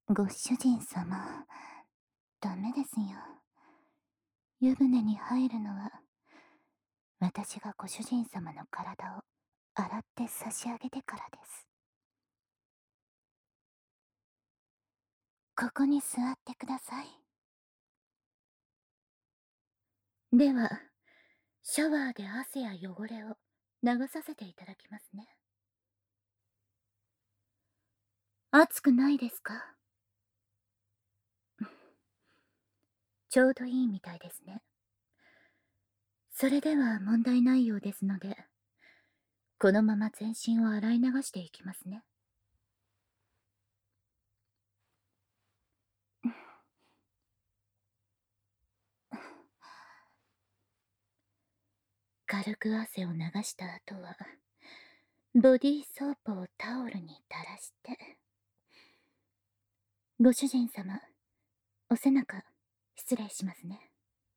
ご主人様、ダメですよ。湯船に入るのは、私がご主人様の体を洗って差し上げてからです。ここに座ってください。では、シャワーで汗や汚れを流させていただきますね。熱くないですか？ちょうどいいみたいですね。それでは問題ないようですので、このまま全身を洗い流していきますね。軽く汗を流した後は、ボディーソープをタオルに垂らして、ご主人様、お背中、失礼しますね。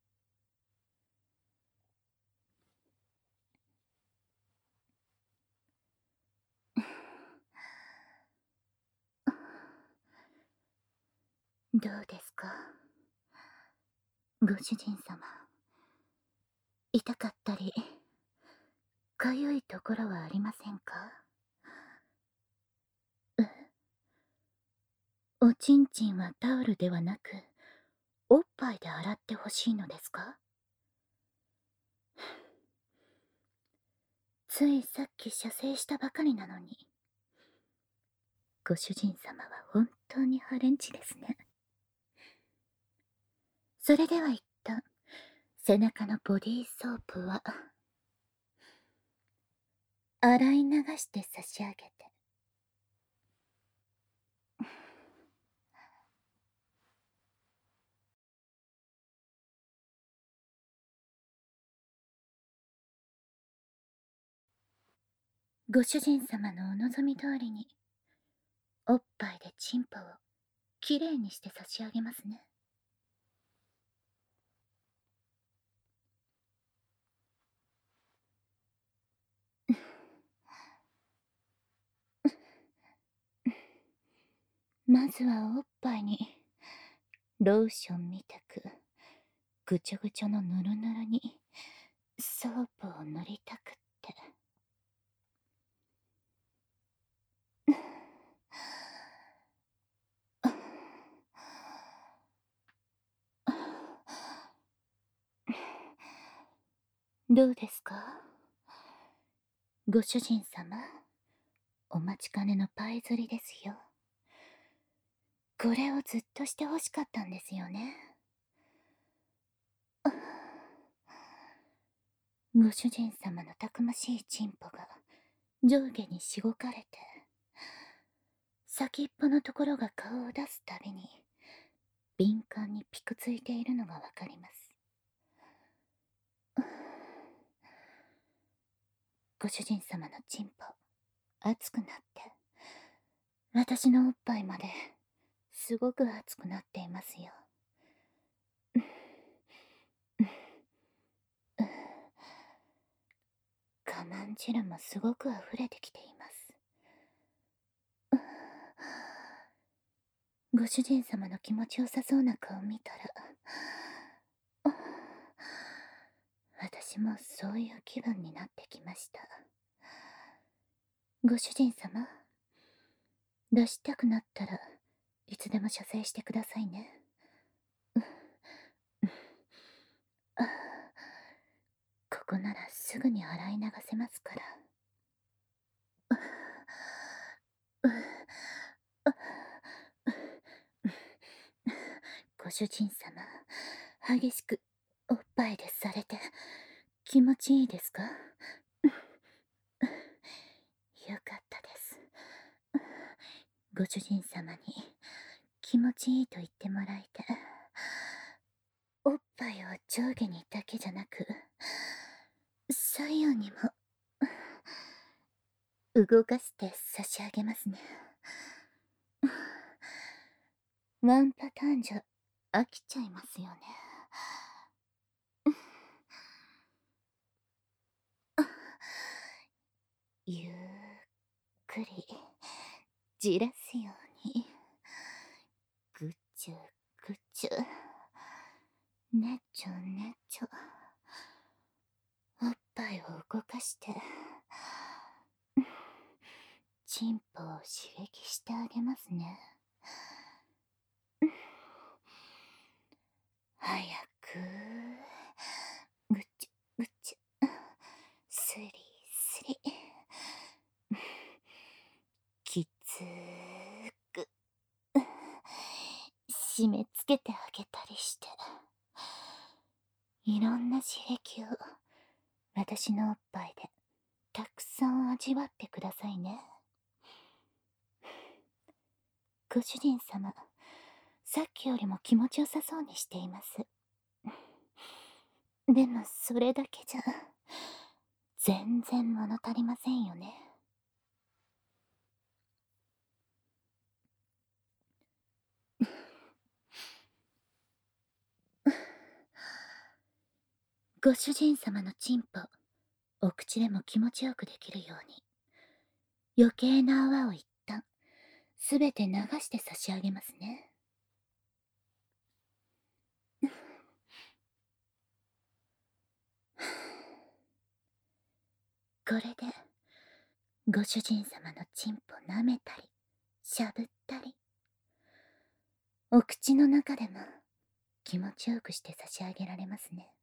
どうですか、ご主人様。痛かったり、かゆいところはありませんか？おちんちんはタオルではなく、おっぱいで洗ってほしいのですか？ついさっき射精したばかりなのに。ご主人様は本当にハレンチですね。それでは一旦、背中のボディーソープは、洗い流して差し上げて。ご主人様のお望み通りに、おっぱいでチンポをきれいにして差し上げますね。まずはおっぱいに、ローションみたく、ぐちょぐちょのぬるぬるに、ソープを塗りたくって。どうですか、ご主人様。お待ちかねのパイ釣りですよ。これをずっとしてほしかったんですよね。ご主人様のたくましいチンポが上下にしごかれて、先っぽのところが顔を出すたびに敏感にピクついているのがわかります。ご主人様のチンポ、熱くなって、私のおっぱいまですごく熱くなっていますよ。我慢汁もすごく溢れてきています。ご主人様の気持ちよさそうな顔見たら、私もそういう気分になってきました。ご主人様、出したくなったらいつでも射精してくださいね。ここならすぐに洗い流せますから。ご主人様、激しくおっぱいでされて気持ちいいですか？よかったです。ご主人様に気持ちいいと言ってもらえて、おっぱいを上下にだけじゃなく、左右にも動かして差し上げますね。ワンパターンじゃ飽きちゃいますよね。ゆっくりじらすように。 ちゅぐちゅ、ねちょねちょ、おっぱいを動かして、チンポを刺激してあげますね。早く、ぐちゅぐちゅ、スリスリ、きつーく、締め付けてあげたりして、いろんな刺激を私のおっぱいでたくさん味わってくださいね。ご主人様、さっきよりも気持ちよさそうにしています。でもそれだけじゃ全然物足りませんよね。ご主人様のチンポ、お口でも気持ちよくできるように、余計な泡を一旦すべて流して差し上げますね。これでご主人様のチンポ舐めたりしゃぶったり、お口の中でも気持ちよくして差し上げられますね。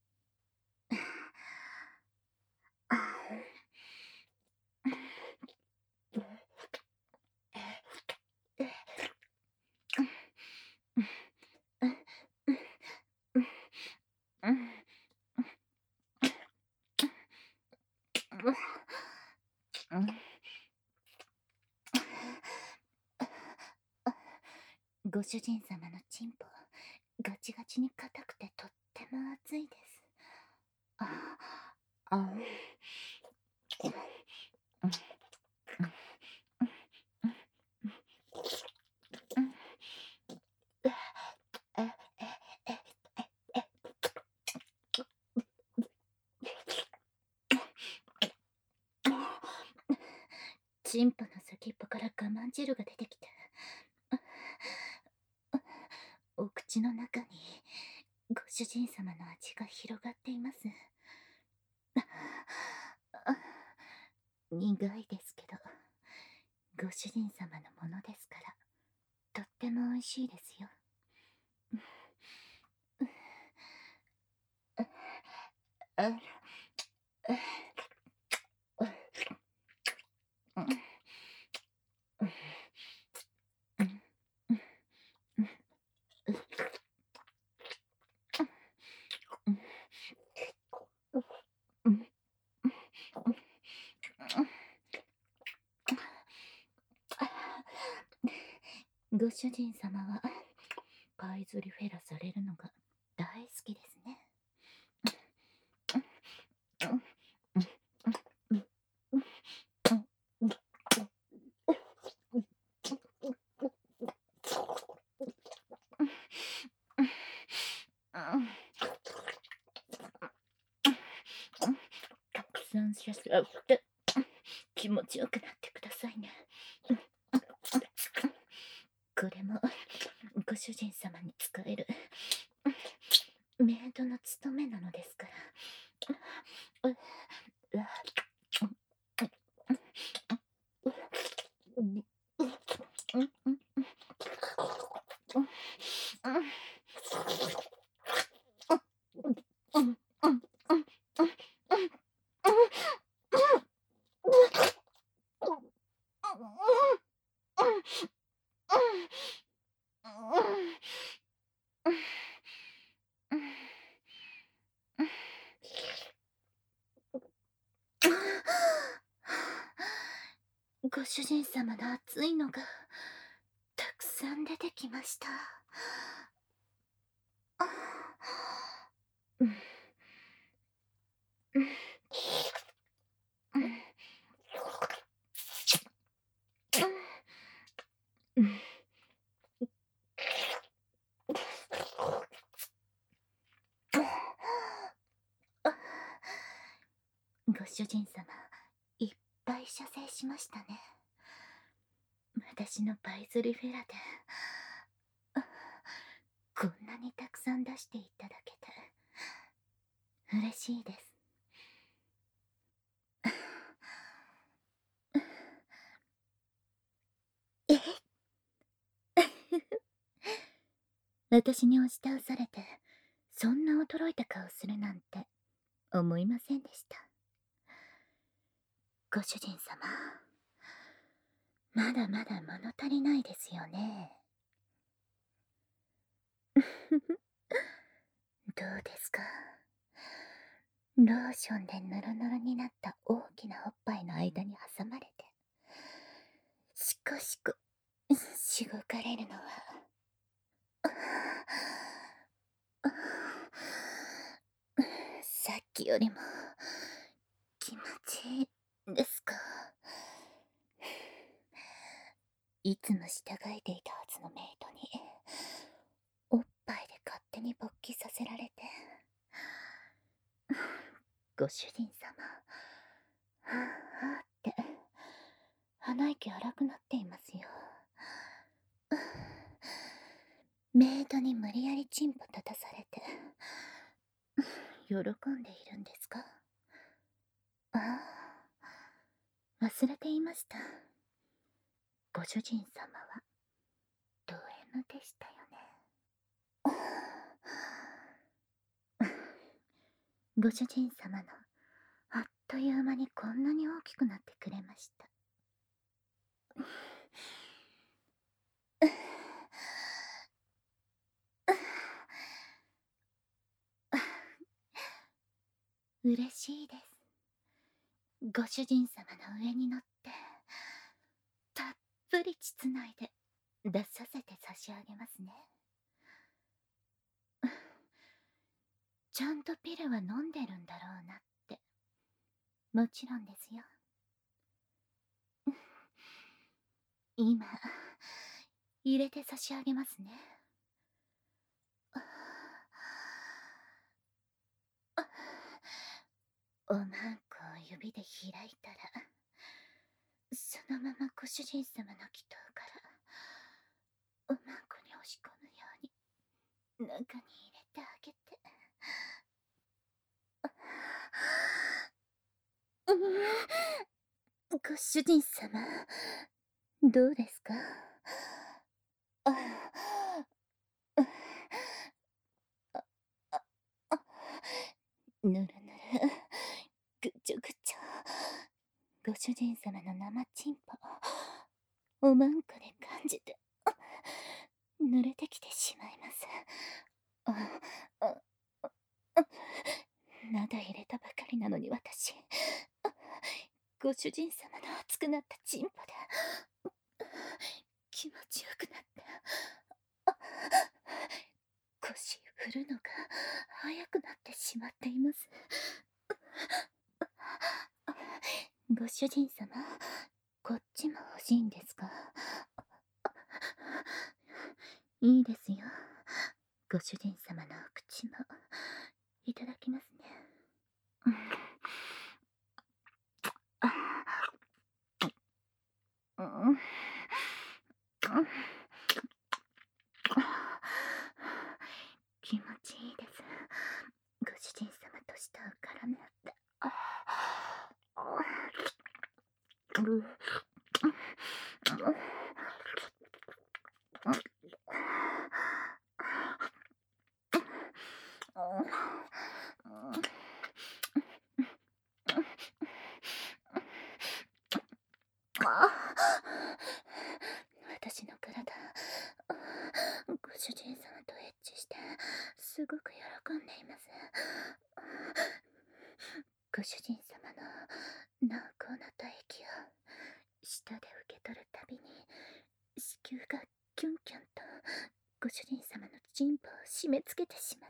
ご主人様のチンポ、ガチガチに硬くてとっても熱いです。チンポの先っぽから我慢汁が出てきて、お口の中にご主人様の味が広がっています。苦いですけど、ご主人様のものですから、とっても美味しいですよ。ご主人様はパイズリフェラされるのが大好きですね。たくさんしゃしゃって気持ちよくなってくださいね。これもご主人様に使えるメイドの務めなのですから。ご主人様の熱いのがたくさん出てきました。ご主人様、いっぱい射精しましたね。私のパイズリフェラでこんなにたくさん出していただけて嬉しいです。え私に押し倒されて、そんな驚いた顔するなんて思いませんでした。ご主人様、まだまだ物足りないですよね。どうですか？ローションでヌルヌルになった大きなおっぱいの間に挟まれて、しこしこしごかれるのは、さっきよりも気持ちいいですか？いつも従えていたはずのメイドにおっぱいで勝手に勃起させられて、ご主人様、はぁはぁって鼻息荒くなっていますよ。メイドに無理やりチンポ立たされて喜んでいるんですか？ああ、忘れていました。ご主人様はド M でしたよね。ご主人様のあっという間にこんなに大きくなってくれました。嬉しいです。ご主人様の上に乗ってたっぷり膣内で出させて差し上げますね。ちゃんとピルは飲んでるんだろうなって、もちろんですよ。今入れて差し上げますね。おまんこを指で開いたら、そのままご主人様の祈祷からおまんこに押し込むように中に入れてあげて。ご主人様、どうですか？あああぬるぬる、ぐちょぐちょ。ご主人様の生チンポ、おまんこで感じて、濡れてきてしまいます。あ、あ、あ、まだ入れたばかりなのに私、ご主人様の熱くなったチンポで、気持ちよくなって、腰振るのが早くなってしまっています。ご主人様、こっちも欲しいんですか？いいですよ。ご主人様のお口もいただきますね。気持ちいいです。ご主人様と舌を絡め合って。私の体、ご主人様とエッチしてすごく喜んでいます。ご主人様の濃厚な唾液を舌で受け取るたびに子宮がキュンキュンとご主人様のチンポを締め付けてしまって、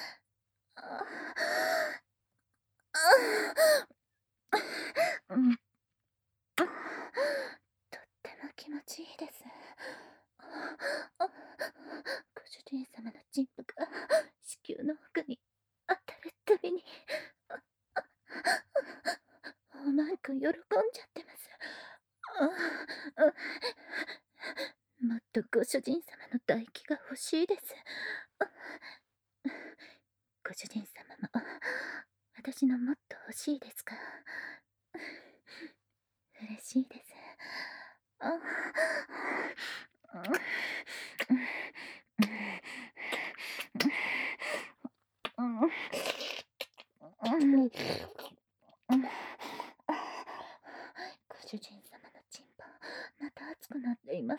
うん、とっても気持ちいいです。ご主人様のチンポが子宮の奥に当たるたびにおまんこ喜んじゃってます。 もっとご主人様の唾液が欲しいです。ご主人様も私のもっと欲しいですか？嬉しいです。あご主人様のチンポ、また熱くなっています。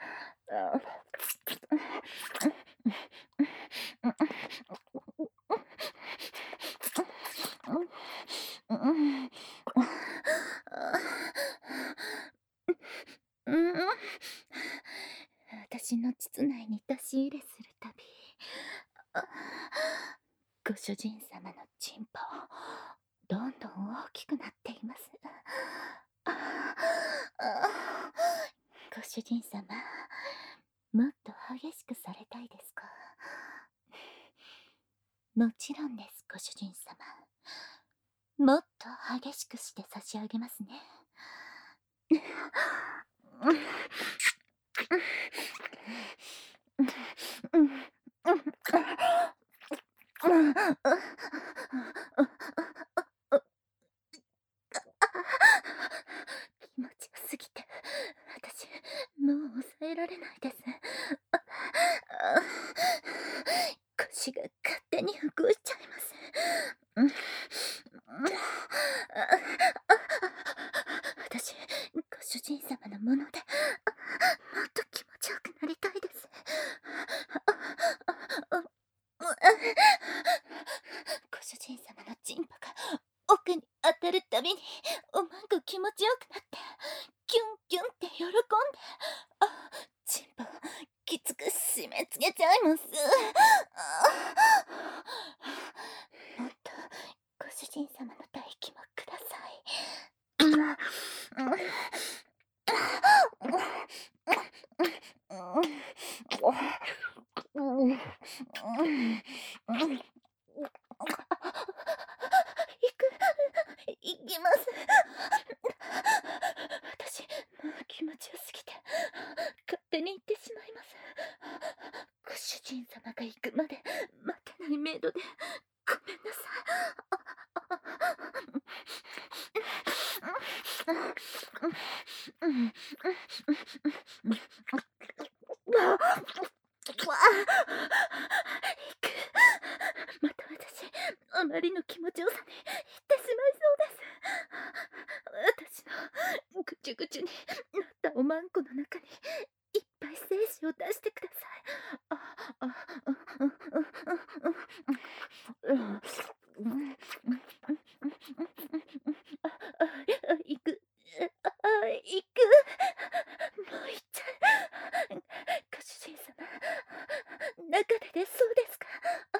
私の膣内に出し入れするたび、ご主人様のチンポ、どんどん大きくなっています。ご主人様、もっと激しくされたいですか？もちろんです、ご主人様。もっと激しくして差し上げますね。気持ちよすぎて、私、もう抑えられないです。腰が勝手に動いちゃいます。私、ご主人様のもので、もっと気持ちよくなりたいです。ご主人様のチンポが奥に当たるたびにおまんこ気持ちよくなってキュンキュンって喜んで、チンポきつく締め付けちゃいます。もっとご主人様の唾液もください。行きます。私、もう気持ちよすぎて、勝手に行ってしまいます。ご主人様が行くまで待てないメイドで、ごめんなさい。また私、あまりの気持ちよさに言ってしまいそうです。私のぐちゅぐちゅになったおまんこの中にいっぱい精子を出してください。行く。行く。もう行っちゃう。ご主人様、中で出そうですか？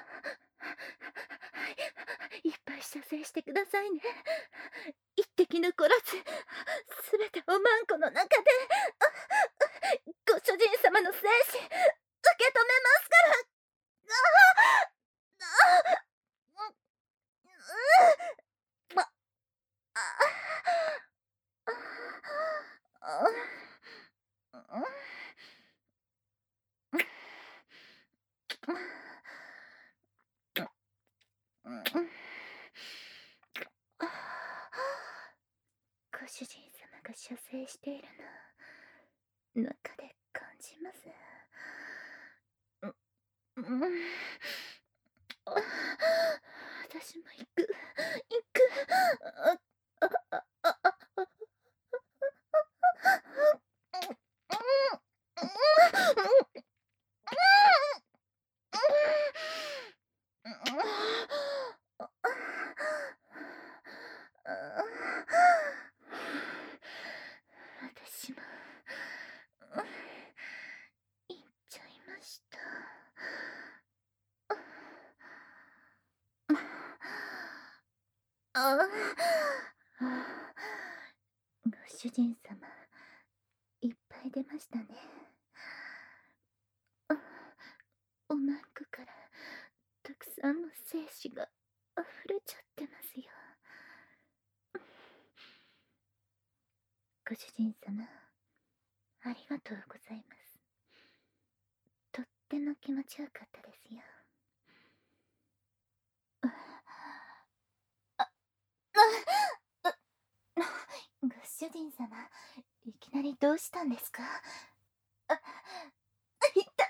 はい、いっぱい射精してくださいね。一滴残らず、すべておまんこの中で、ご主人様の精子、受け止めますから。ご主人様が射精しているの、中で感じます。私も行く、行く。私も行っちゃいました。ご主人様、いっぱい出ましたね。おまんこからたくさんの精子が溢れちゃってますよ。ご主人様、ありがとうございます。 っても気持ちよかったですよ。ご主人様、いきなりどうしたんですか？いった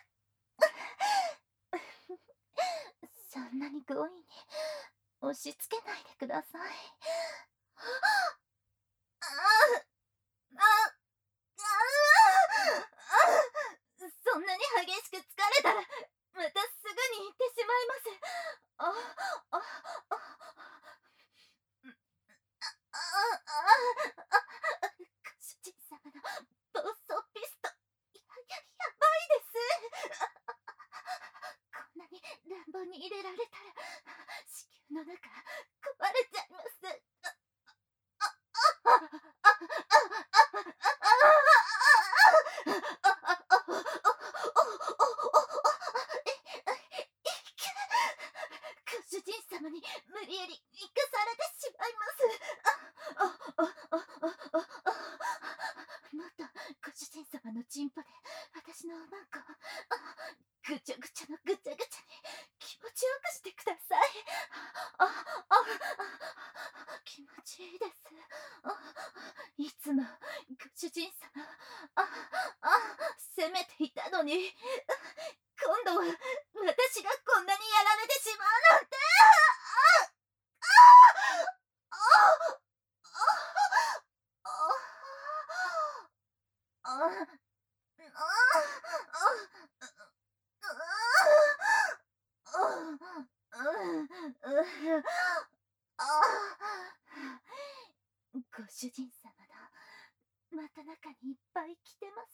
そんなに強引に押し付けないでください。ああそんなに激しく疲れたら、またすぐに行ってしまいます。あ、あ、あ、あ、ご主人様の暴走ピスト、やばいです。こんなに乱暴に入れられたら、子宮の中、壊れちゃいます。ご主人様に無理やり生かされてしまいます。もっとご主人様のチンポで私のおまんこをぐちゃぐちゃのぐちゃぐちゃに気持ちよくしてください。気持ちいいです。いつもご主人様責めていたのに、今度は私がこんなにやられてしまうなんて。ご主人様のまた中にいっぱい来てます。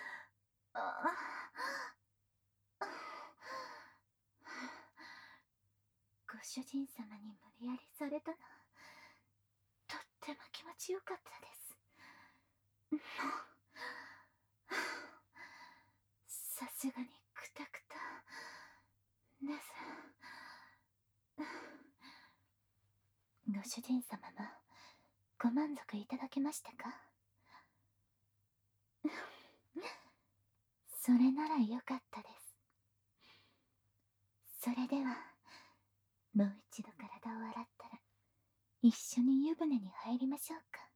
ご主人様に無理やりされたの、とっても気持ちよかったです。さすがにクタクタです。ご主人様もご満足いただけましたか？それならよかったです。それではもう一度体を洗ったら一緒に湯船に入りましょうか。